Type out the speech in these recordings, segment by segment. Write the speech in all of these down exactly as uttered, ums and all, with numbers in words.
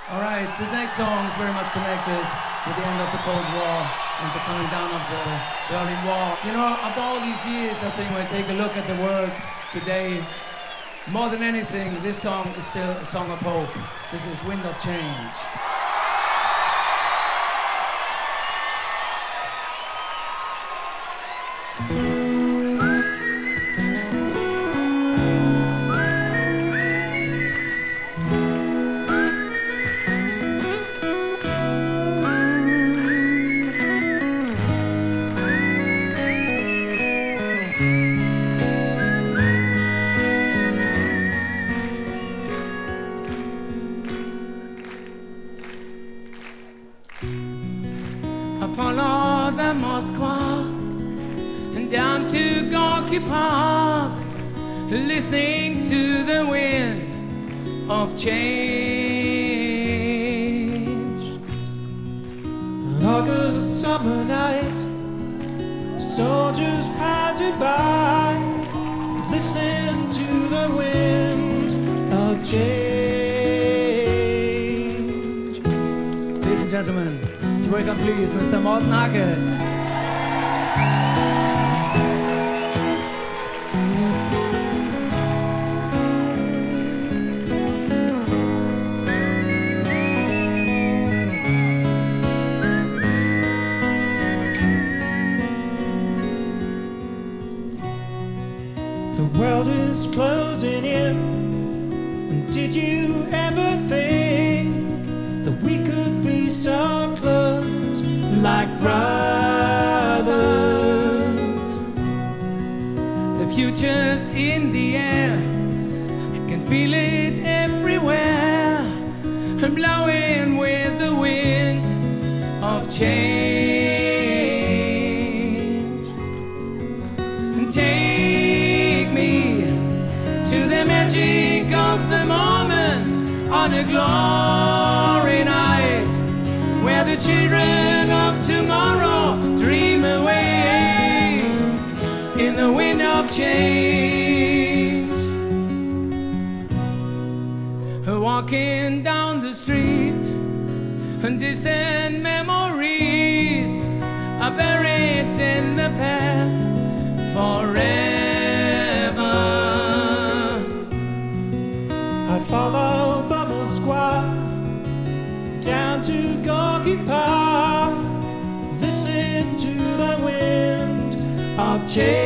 All right, this next song is very much connected with the end of the Cold War and the coming down of the Berlin Wall. You know, after all these years, I think when I take a look at the world today, more than anything, this song is still a song of hope. This is Wind of Change. I follow the Moskva and down to Gorky Park, listening to the wind of change. An August summer night, soldiers passing by, listening to the wind of change. Ladies and gentlemen, welcome please, Mister Morten Hackett. The world is closing in, and did you ever think that we could be so close, like brothers? The future's in the air, I can feel it everywhere, blowing with the wind of change. And take me to the magic of the moment on a glory night, where the children of tomorrow dream away in the wind of change. Walking down the street, and distant memories are buried in the past forever. I follow the Moskva down to Gorky Park, listening to the wind of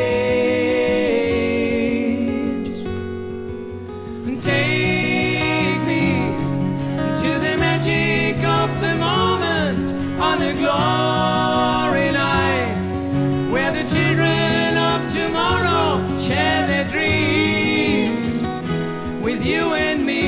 change. And take me to the magic of the moment on a glory night, where the children of tomorrow share their dreams with you and me.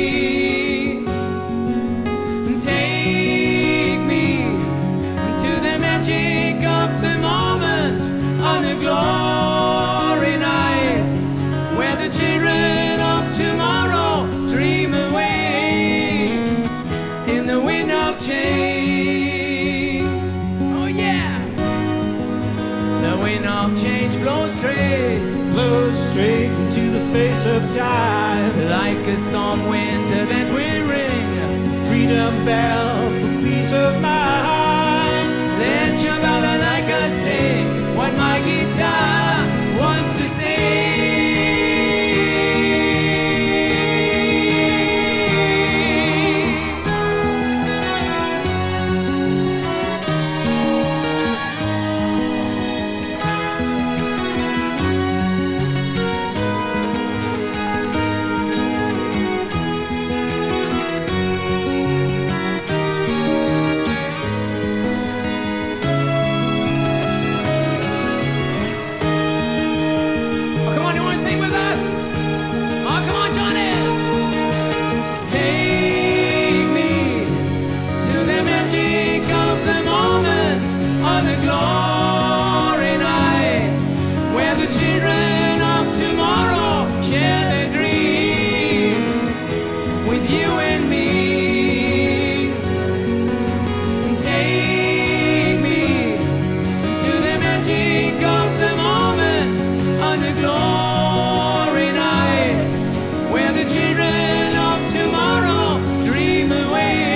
And take me to the magic of the moment on a glory night, where the children of tomorrow dream away in the wind of change. Oh yeah! The wind of change blows straight, Blows straight into the face of time, like a storm wind that will ring the freedom bell for peace of mind. Let your brother like us sing what my guitar wants to sing. The children of tomorrow dream away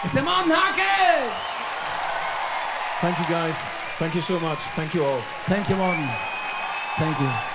It's a Martin Hackett! Thank you guys. Thank you so much. Thank you all. Thank you, Martin. Thank you.